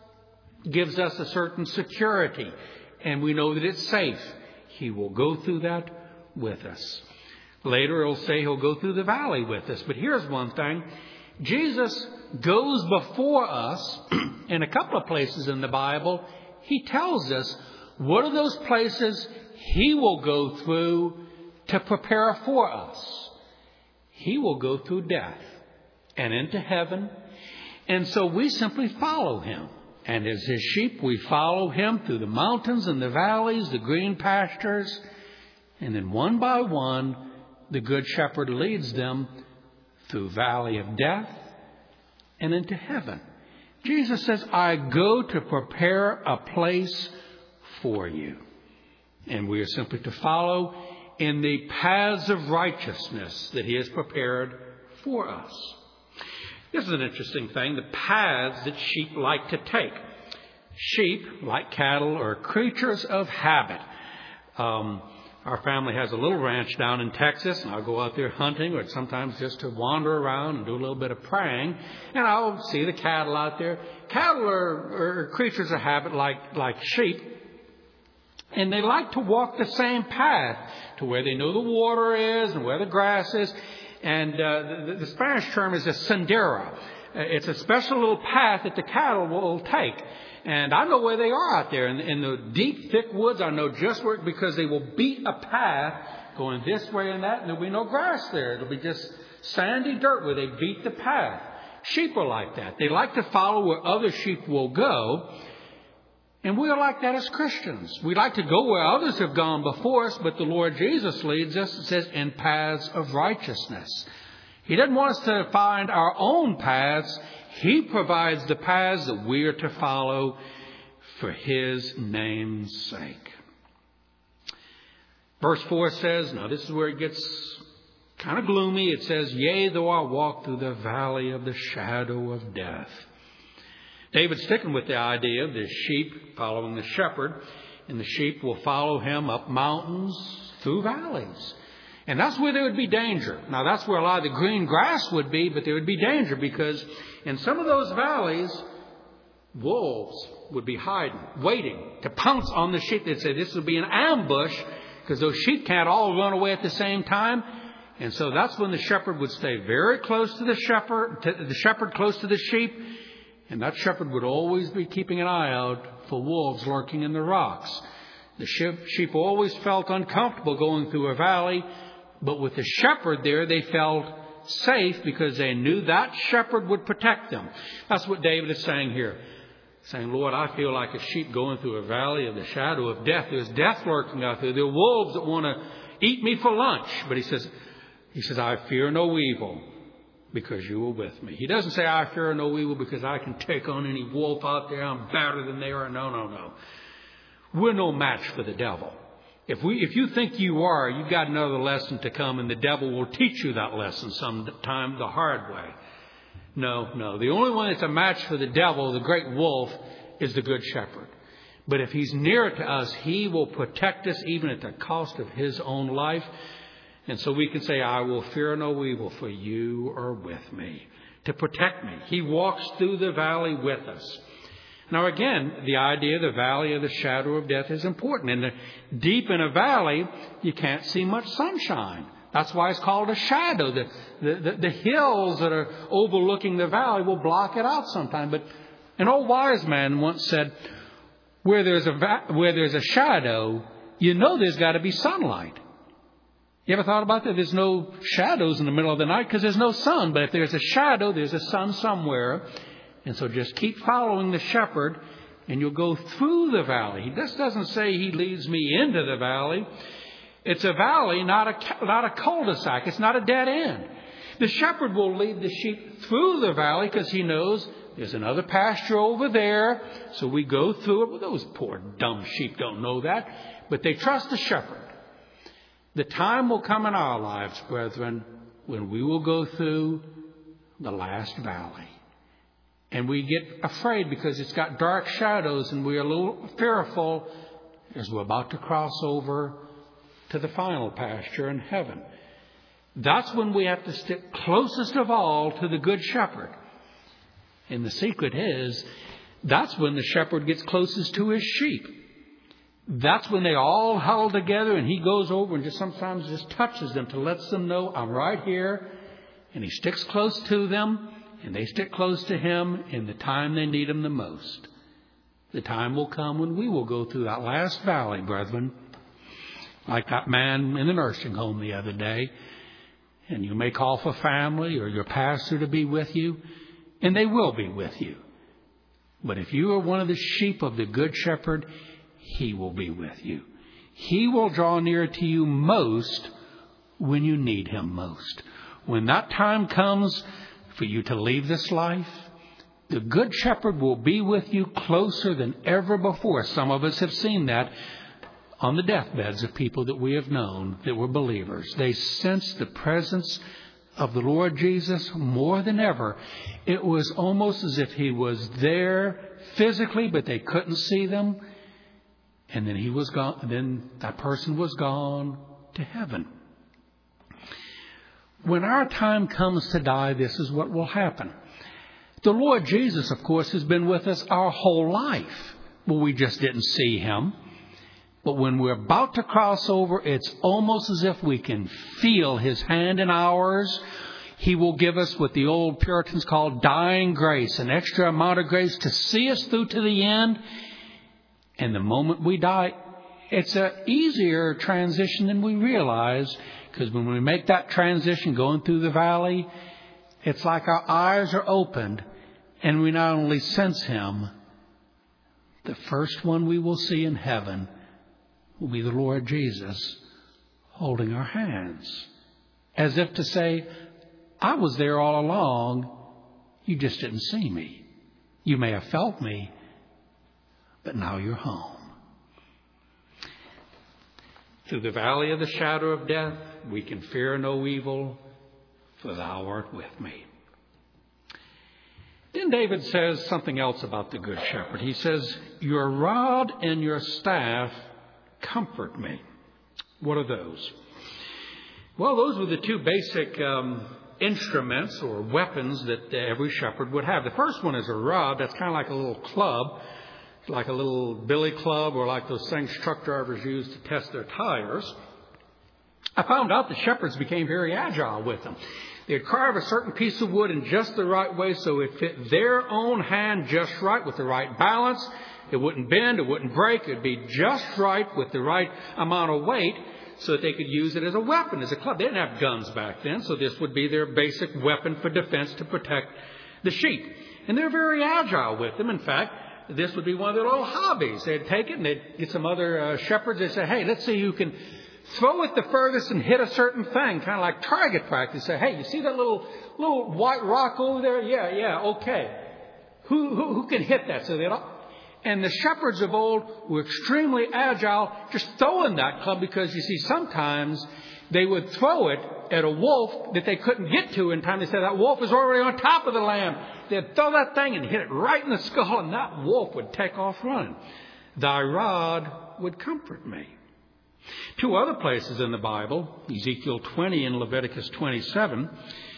gives us a certain security. And we know that it's safe. He will go through that with us. Later, it'll say he'll go through the valley with us. But here's one thing. Jesus goes before us in a couple of places in the Bible. He tells us what are those places he will go through to prepare for us. He will go through death and into heaven. And so we simply follow him. And as his sheep, we follow him through the mountains and the valleys, the green pastures. And then one by one, the good shepherd leads them through valley of death and into heaven. Jesus says, I go to prepare a place for you. And we are simply to follow in the paths of righteousness that he has prepared for us. This is an interesting thing, the paths that sheep like to take. Sheep, like cattle, are creatures of habit. Um, Our family has a little ranch down in Texas, and I'll go out there hunting or sometimes just to wander around and do a little bit of praying, and I'll see the cattle out there. Cattle are, are creatures of habit like, like sheep, and they like to walk the same path to where they know the water is and where the grass is. And uh, the, the Spanish term is a sendero. It's a special little path that the cattle will take. And I know where they are out there in, in the deep, thick woods. I know just where, because they will beat a path going this way and that, and there'll be no grass there. It'll be just sandy dirt where they beat the path. Sheep are like that. They like to follow where other sheep will go. And we are like that as Christians. We like to go where others have gone before us, but the Lord Jesus leads us, it says, in paths of righteousness. He doesn't want us to find our own paths. He provides the paths that we are to follow for his name's sake. Verse four says, now this is where it gets kind of gloomy. It says, yea, though I walk through the valley of the shadow of death. David's sticking with the idea of the sheep following the shepherd, and the sheep will follow him up mountains, through valleys. And that's where there would be danger. Now, that's where a lot of the green grass would be, but there would be danger because in some of those valleys, wolves would be hiding, waiting to pounce on the sheep. They'd say this would be an ambush because those sheep can't all run away at the same time. And so that's when the shepherd would stay very close to the shepherd, to the shepherd close to the sheep. And that shepherd would always be keeping an eye out for wolves lurking in the rocks. The sheep always felt uncomfortable going through a valley. But with the shepherd there, they felt safe because they knew that shepherd would protect them. That's what David is saying here. Saying, Lord, I feel like a sheep going through a valley of the shadow of death. There's death lurking out there. There are wolves that want to eat me for lunch. But he says, he says, I fear no evil because you are with me. He doesn't say, I fear no evil because I can take on any wolf out there. I'm better than they are. No, no, no. We're no match for the devil. If we, if you think you are, you've got another lesson to come, and the devil will teach you that lesson sometime the hard way. No, no. The only one that's a match for the devil, the great wolf, is the Good Shepherd. But if he's near to us, he will protect us even at the cost of his own life. And so we can say, I will fear no evil, for you are with me, to protect me. He walks through the valley with us. Now again, the idea of the valley of the shadow of death is important. And deep in a valley, you can't see much sunshine. That's why it's called a shadow. The, the, the, the hills that are overlooking the valley will block it out sometime. But an old wise man once said, where there's a va- where there's a shadow, you know there's got to be sunlight. You ever thought about that? There's no shadows in the middle of the night because there's no sun. But if there's a shadow, there's a sun somewhere. And so just keep following the shepherd and you'll go through the valley. He just doesn't say he leads me into the valley. It's a valley, not a, not a cul-de-sac. It's not a dead end. The shepherd will lead the sheep through the valley because he knows there's another pasture over there. So we go through it. Well, those poor dumb sheep don't know that. But they trust the shepherd. The time will come in our lives, brethren, when we will go through the last valley. And we get afraid because it's got dark shadows and we're a little fearful as we're about to cross over to the final pasture in heaven. That's when we have to stick closest of all to the Good Shepherd. And the secret is, that's when the shepherd gets closest to his sheep. That's when they all huddle together and he goes over and just sometimes just touches them to let them know, I'm right here. And he sticks close to them and they stick close to him in the time they need him the most. The time will come when we will go through that last valley, brethren. Like that man in the nursing home the other day. And you may call for family or your pastor to be with you. And they will be with you. But if you are one of the sheep of the Good Shepherd, he will be with you. He will draw near to you most when you need him most. When that time comes for you to leave this life, the Good Shepherd will be with you closer than ever before. Some of us have seen that on the deathbeds of people that we have known that were believers. They sensed the presence of the Lord Jesus more than ever. It was almost as if he was there physically, but they couldn't see them. And then he was gone. Then that person was gone to heaven. When our time comes to die, this is what will happen. The Lord Jesus, of course, has been with us our whole life. Well, we just didn't see him. But when we're about to cross over, it's almost as if we can feel his hand in ours. He will give us what the old Puritans called dying grace, an extra amount of grace to see us through to the end. And the moment we die, it's an easier transition than we realize. Because when we make that transition going through the valley, it's like our eyes are opened and we not only sense him, the first one we will see in heaven will be the Lord Jesus holding our hands. As if to say, I was there all along. You just didn't see me. You may have felt me, but now you're home. Through the valley of the shadow of death, we can fear no evil, for thou art with me. Then David says something else about the Good Shepherd. He says, your rod and your staff comfort me. What are those? Well, those were the two basic um, instruments or weapons that every shepherd would have. The first one is a rod. That's kind of like a little club, like a little billy club, or like those things truck drivers use to test their tires. I found out the shepherds became very agile with them. They'd carve a certain piece of wood in just the right way so it fit their own hand just right with the right balance. It wouldn't bend, it wouldn't break. It would be just right with the right amount of weight so that they could use it as a weapon, as a club. They didn't have guns back then, so this would be their basic weapon for defense to protect the sheep. And they're very agile with them. In fact, this would be one of their little hobbies. They'd take it and they'd get some other uh, shepherds. They'd say, hey, let's see who can throw it the furthest and hit a certain thing, kind of like target practice. Say, hey, you see that little little white rock over there? Yeah, yeah, okay. Who who, who can hit that? So they'd all, and the shepherds of old were extremely agile, just throwing that club because, you see, sometimes they would throw it at a wolf that they couldn't get to in time. They said that wolf is already on top of the lamb. They'd throw that thing and hit it right in the skull, and that wolf would take off running. Thy rod would comfort me. Two other places in the Bible, Ezekiel twenty and Leviticus twenty-seven,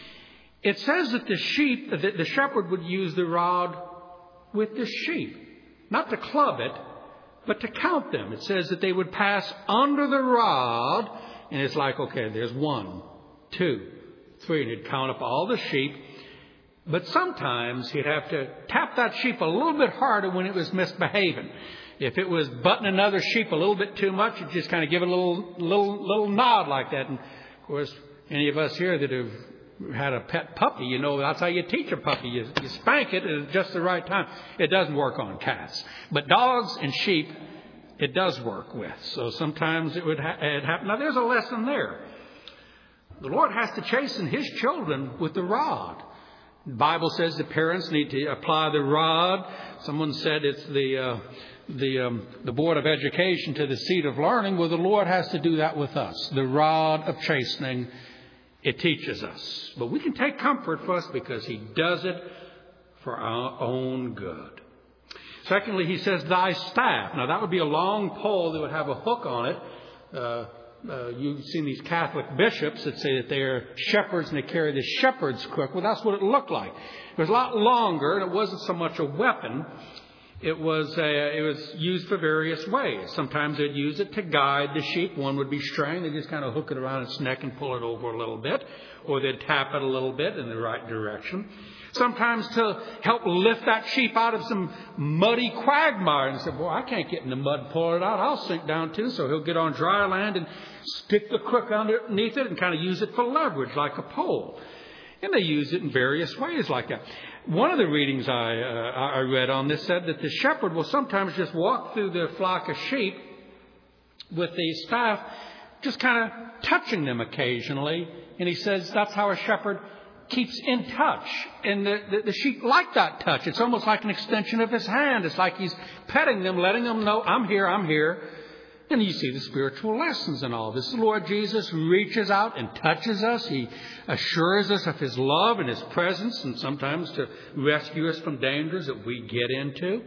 it says that the sheep, that the shepherd would use the rod with the sheep, not to club it, but to count them. It says that they would pass under the rod, and it's like, okay, there's one, two, three, and he'd count up all the sheep. But sometimes he'd have to tap that sheep a little bit harder when it was misbehaving. If it was butting another sheep a little bit too much, you'd just kind of give it a little, little, little nod like that. And of course, any of us here that have had a pet puppy, you know that's how you teach a puppy. You, you spank it at just the right time. It doesn't work on cats. But dogs and sheep, it does work with. So sometimes it would ha- it happen. Now, there's a lesson there. The Lord has to chasten His children with the rod. The Bible says the parents need to apply the rod. Someone said it's the uh, the um, the Board of Education to the seat of learning. Well, the Lord has to do that with us. The rod of chastening, it teaches us. But we can take comfort first because He does it for our own good. Secondly, He says, thy staff. Now, that would be a long pole that would have a hook on it. Uh, uh, you've seen these Catholic bishops that say that they're shepherds and they carry the shepherd's crook. Well, that's what it looked like. It was a lot longer, and it wasn't so much a weapon. It was uh, it was used for various ways. Sometimes they'd use it to guide the sheep. One would be straying. They'd just kind of hook it around its neck and pull it over a little bit. Or they'd tap it a little bit in the right direction. Sometimes to help lift that sheep out of some muddy quagmire. And say, boy, I can't get in the mud and pull it out. I'll sink down too. So he'll get on dry land and stick the crook underneath it and kind of use it for leverage like a pole. And they use it in various ways like that. One of the readings I, uh, I read on this said that the shepherd will sometimes just walk through the flock of sheep with the staff, just kind of touching them occasionally. And he says that's how a shepherd keeps in touch. And the, the, the sheep like that touch. It's almost like an extension of his hand. It's like he's petting them, letting them know, I'm here, I'm here. And you see the spiritual lessons in all this. The Lord Jesus reaches out and touches us. He assures us of His love and His presence, and sometimes to rescue us from dangers that we get into.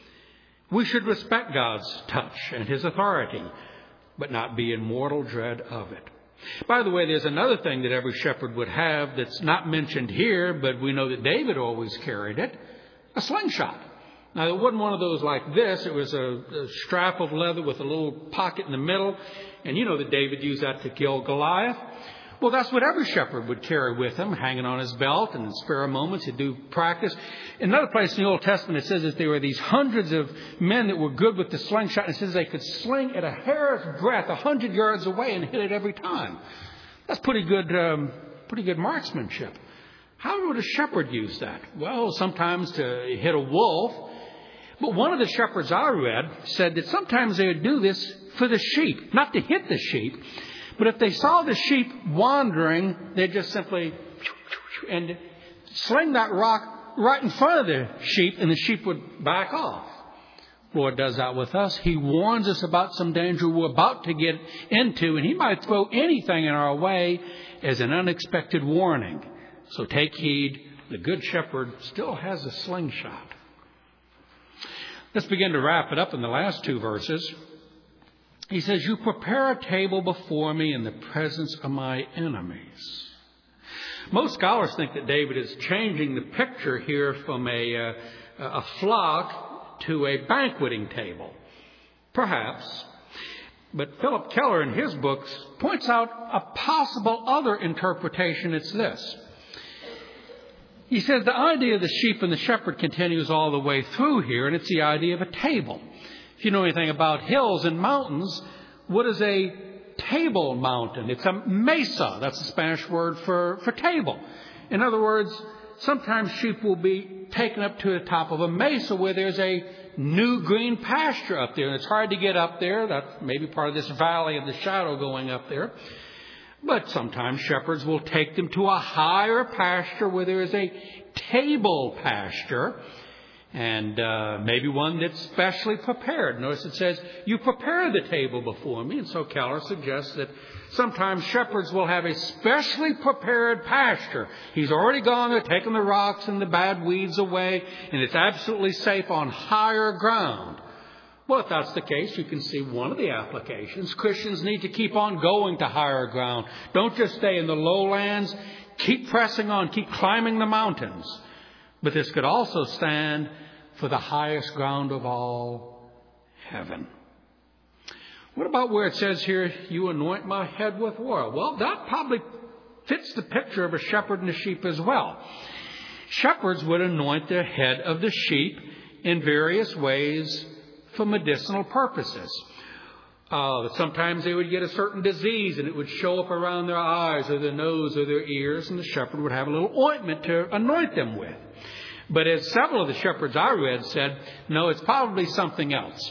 We should respect God's touch and His authority, but not be in mortal dread of it. By the way, there's another thing that every shepherd would have that's not mentioned here, but we know that David always carried it, a slingshot. Now, it wasn't one of those like this. It was a, a strap of leather with a little pocket in the middle. And you know that David used that to kill Goliath. Well, that's what every shepherd would carry with him, hanging on his belt, and in spare moments he'd do practice. In another place in the Old Testament, it says that there were these hundreds of men that were good with the slingshot. And it says they could sling at a hair's breadth, a hundred yards away, and hit it every time. That's pretty good, um, pretty good marksmanship. How would a shepherd use that? Well, sometimes to hit a wolf. But one of the shepherds I read said that sometimes they would do this for the sheep, not to hit the sheep. But if they saw the sheep wandering, they'd just simply and sling that rock right in front of the sheep, and the sheep would back off. The Lord does that with us. He warns us about some danger we're about to get into, and He might throw anything in our way as an unexpected warning. So take heed. The Good Shepherd still has a slingshot. Let's begin to wrap it up in the last two verses. He says, you prepare a table before me in the presence of my enemies. Most scholars think that David is changing the picture here from a, uh, a flock to a banqueting table. Perhaps. But Philip Keller in his books points out a possible other interpretation. It's this. He says the idea of the sheep and the shepherd continues all the way through here, and it's the idea of a table. If you know anything about hills and mountains, what is a table mountain? It's a mesa. That's the Spanish word for, for table. In other words, sometimes sheep will be taken up to the top of a mesa where there's a new green pasture up there. And it's hard to get up there. That's maybe part of this valley of the shadow going up there. But sometimes shepherds will take them to a higher pasture where there is a table pasture. And uh, maybe one that's specially prepared. Notice it says, you prepare the table before me. And so Keller suggests that sometimes shepherds will have a specially prepared pasture. He's already gone there, taken the rocks and the bad weeds away, and it's absolutely safe on higher ground. Well, if that's the case, you can see one of the applications. Christians need to keep on going to higher ground. Don't just stay in the lowlands. Keep pressing on. Keep climbing the mountains. But this could also stand for the highest ground of all, heaven. What about where it says here, you anoint my head with oil? Well, that probably fits the picture of a shepherd and a sheep as well. Shepherds would anoint the head of the sheep in various ways for medicinal purposes. Uh, sometimes they would get a certain disease and it would show up around their eyes or their nose or their ears, and the shepherd would have a little ointment to anoint them with. But as several of the shepherds I read said, no, it's probably something else.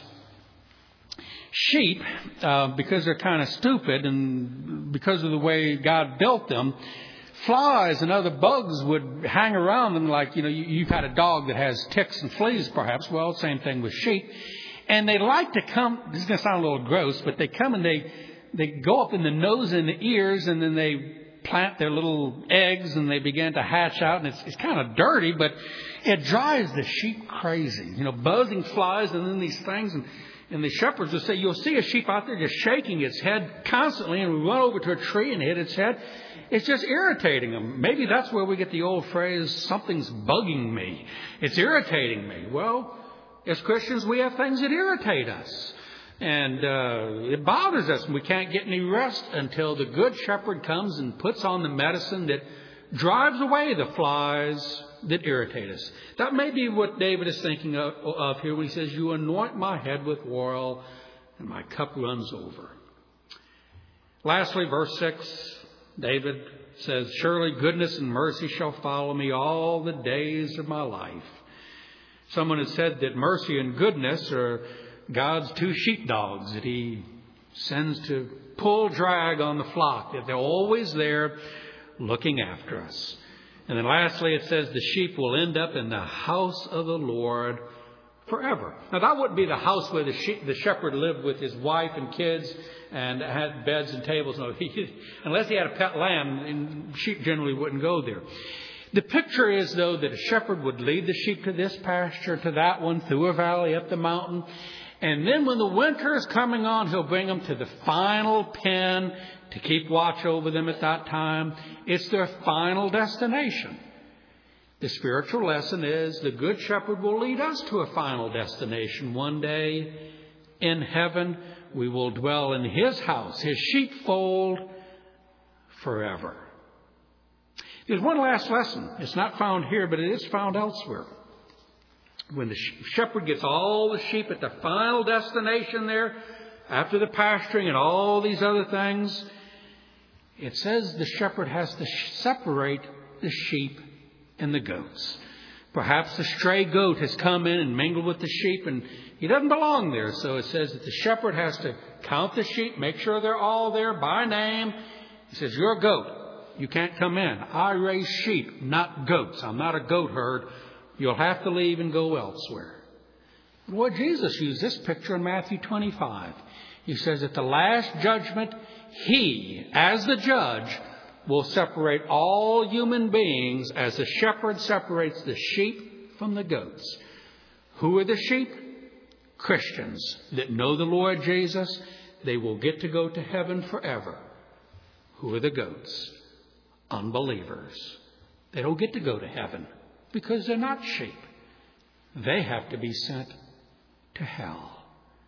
Sheep, uh, because they're kind of stupid and because of the way God built them, flies and other bugs would hang around them like, you know, you, you've had a dog that has ticks and fleas perhaps. Well, same thing with sheep. And they like to come, this is going to sound a little gross, but they come and they, they go up in the nose and the ears, and then they plant their little eggs and they begin to hatch out, and it's, it's kind of dirty, but it drives the sheep crazy. You know, buzzing flies and then these things, and, and the shepherds will say, you'll see a sheep out there just shaking its head constantly, and we run over to a tree and hit its head. It's just irritating them. Maybe that's where we get the old phrase, something's bugging me. It's irritating me. Well, as Christians, we have things that irritate us. And uh, it bothers us. We can't get any rest until the good shepherd comes and puts on the medicine that drives away the flies that irritate us. That may be what David is thinking of, of here when he says, you anoint my head with oil and my cup runs over. Lastly, verse six, David says, surely goodness and mercy shall follow me all the days of my life. Someone has said that mercy and goodness are God's two sheepdogs that he sends to pull drag on the flock, that they're always there looking after us. And then lastly, it says the sheep will end up in the house of the Lord forever. Now, that wouldn't be the house where the, sheep, the shepherd lived with his wife and kids and had beds and tables. No, he, unless he had a pet lamb, and sheep generally wouldn't go there. The picture is, though, that a shepherd would lead the sheep to this pasture, to that one, through a valley, up the mountain. And then when the winter is coming on, he'll bring them to the final pen to keep watch over them at that time. It's their final destination. The spiritual lesson is the good shepherd will lead us to a final destination. One day in heaven, we will dwell in his house, his sheepfold, forever. There's one last lesson. It's not found here, but it is found elsewhere. When the shepherd gets all the sheep at the final destination there, after the pasturing and all these other things, it says the shepherd has to separate the sheep and the goats. Perhaps the stray goat has come in and mingled with the sheep, and he doesn't belong there. So it says that the shepherd has to count the sheep, make sure they're all there by name. He says, you're a goat. You can't come in. I raise sheep, not goats. I'm not a goat herd. You'll have to leave and go elsewhere. Lord Jesus used this picture in Matthew twenty-five. He says at the last judgment, he, as the judge, will separate all human beings as the shepherd separates the sheep from the goats. Who are the sheep? Christians that know the Lord Jesus. They will get to go to heaven forever. Who are the goats? Unbelievers. They don't get to go to heaven because they're not sheep. They have to be sent to hell.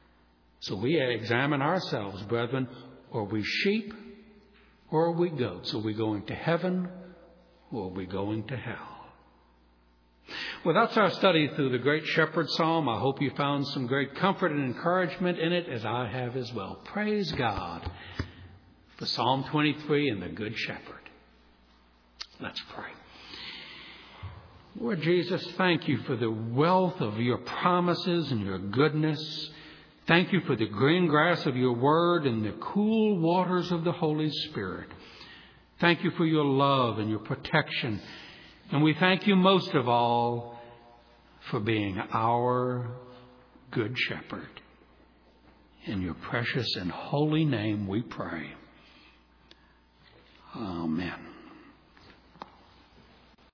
So we examine ourselves, brethren. Are we sheep or are we goats? Are we going to heaven or are we going to hell? Well, that's our study through the Great Shepherd Psalm. I hope you found some great comfort and encouragement in it, as I have as well. Praise God for Psalm twenty-three and the Good Shepherd. Let's pray. Lord Jesus, thank you for the wealth of your promises and your goodness. Thank you for the green grass of your word and the cool waters of the Holy Spirit. Thank you for your love and your protection. And we thank you most of all for being our good shepherd. In your precious and holy name we pray. Amen.